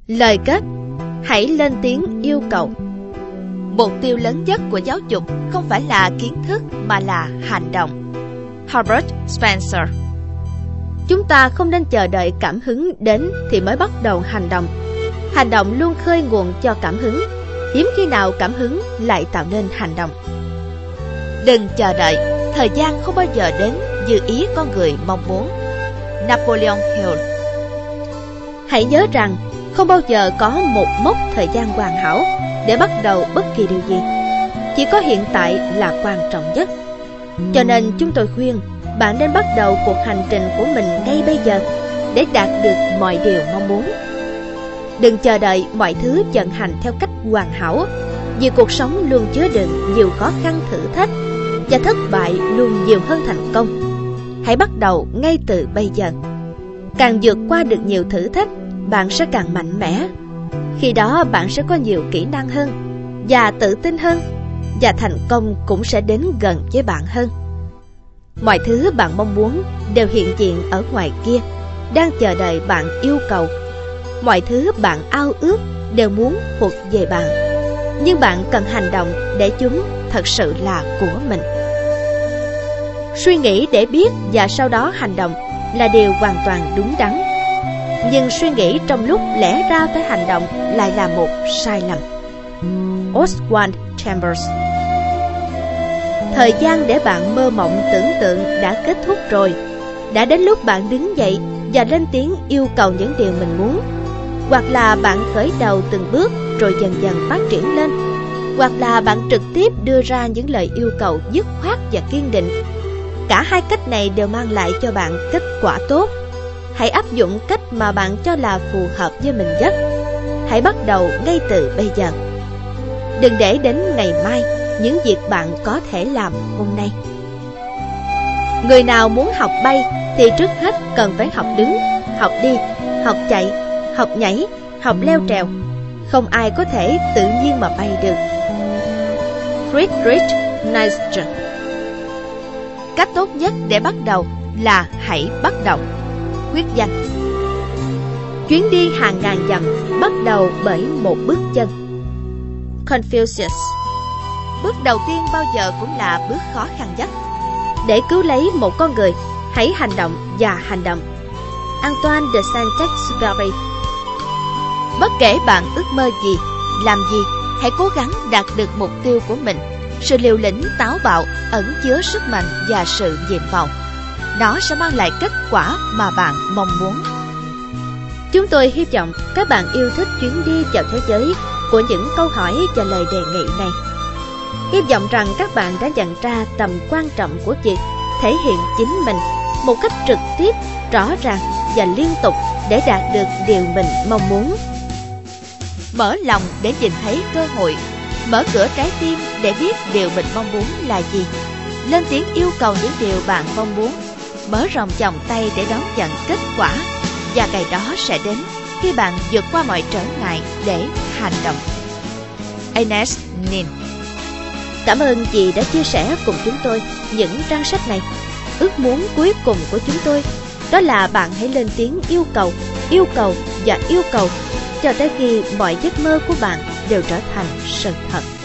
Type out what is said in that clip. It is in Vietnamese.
Lời kết: hãy lên tiếng yêu cầu. Mục tiêu lớn nhất của giáo dục không phải là kiến thức mà là hành động. Herbert Spencer. Chúng ta không nên chờ đợi cảm hứng đến thì mới bắt đầu hành động. Hành động luôn khơi nguồn cho cảm hứng. Hiếm khi nào cảm hứng lại tạo nên hành động. Đừng chờ đợi, thời gian không bao giờ đến như ý con người mong muốn. Napoleon Hill. Hãy nhớ rằng không bao giờ có một mốc thời gian hoàn hảo để bắt đầu bất kỳ điều gì. Chỉ có hiện tại là quan trọng nhất. Cho nên chúng tôi khuyên bạn nên bắt đầu cuộc hành trình của mình ngay bây giờ để đạt được mọi điều mong muốn. Đừng chờ đợi mọi thứ vận hành theo cách hoàn hảo, vì cuộc sống luôn chứa đựng nhiều khó khăn thử thách và thất bại luôn nhiều hơn thành công. Hãy bắt đầu ngay từ bây giờ. Càng vượt qua được nhiều thử thách, bạn sẽ càng mạnh mẽ. Khi đó bạn sẽ có nhiều kỹ năng hơn và tự tin hơn, và thành công cũng sẽ đến gần với bạn hơn. Mọi thứ bạn mong muốn đều hiện diện ở ngoài kia, đang chờ đợi bạn yêu cầu. Mọi thứ bạn ao ước đều muốn thuộc về bạn, nhưng bạn cần hành động để chúng thật sự là của mình. Suy nghĩ để biết và sau đó hành động là điều hoàn toàn đúng đắn. Nhưng suy nghĩ trong lúc lẽ ra phải hành động lại là một sai lầm. Oswald Chambers. Thời gian để bạn mơ mộng tưởng tượng đã kết thúc rồi. Đã đến lúc bạn đứng dậy và lên tiếng yêu cầu những điều mình muốn. Hoặc là bạn khởi đầu từng bước rồi dần dần phát triển lên. Hoặc là bạn trực tiếp đưa ra những lời yêu cầu dứt khoát và kiên định. Cả hai cách này đều mang lại cho bạn kết quả tốt. Hãy áp dụng cách mà bạn cho là phù hợp với mình nhất. Hãy bắt đầu ngay từ bây giờ. Đừng để đến ngày mai những việc bạn có thể làm hôm nay. Người nào muốn học bay thì trước hết cần phải học đứng, học đi, học chạy, học nhảy, học leo trèo. Không ai có thể tự nhiên mà bay được. Friedrich Nietzsche. Cách tốt nhất để bắt đầu là hãy bắt đầu. Quyết danh. Chuyến đi hàng ngàn dặm bắt đầu bởi một bước chân. Confucius. Bước đầu tiên bao giờ cũng là bước khó khăn nhất. Để cứu lấy một con người, hãy hành động và hành động. Antoine de Saint-Exupéry. Bất kể bạn ước mơ gì, làm gì, hãy cố gắng đạt được mục tiêu của mình. Sự liều lĩnh táo bạo ẩn chứa sức mạnh và sự nhiệm vọng. Nó sẽ mang lại kết quả mà bạn mong muốn. Chúng tôi hy vọng các bạn yêu thích chuyến đi vào thế giới của những câu hỏi và lời đề nghị này. Hy vọng rằng các bạn đã nhận ra tầm quan trọng của việc thể hiện chính mình một cách trực tiếp, rõ ràng và liên tục để đạt được điều mình mong muốn. Mở lòng để nhìn thấy cơ hội, mở cửa trái tim để biết điều mình mong muốn là gì. Lên tiếng yêu cầu những điều bạn mong muốn, mở rộng vòng tay để đón nhận kết quả. Và ngày đó sẽ đến khi bạn vượt qua mọi trở ngại để hành động. Ernest Nin. Cảm ơn chị đã chia sẻ cùng chúng tôi những trang sách này. Ước muốn cuối cùng của chúng tôi đó là bạn hãy lên tiếng yêu cầu và yêu cầu cho tới khi mọi giấc mơ của bạn đều trở thành sự thật.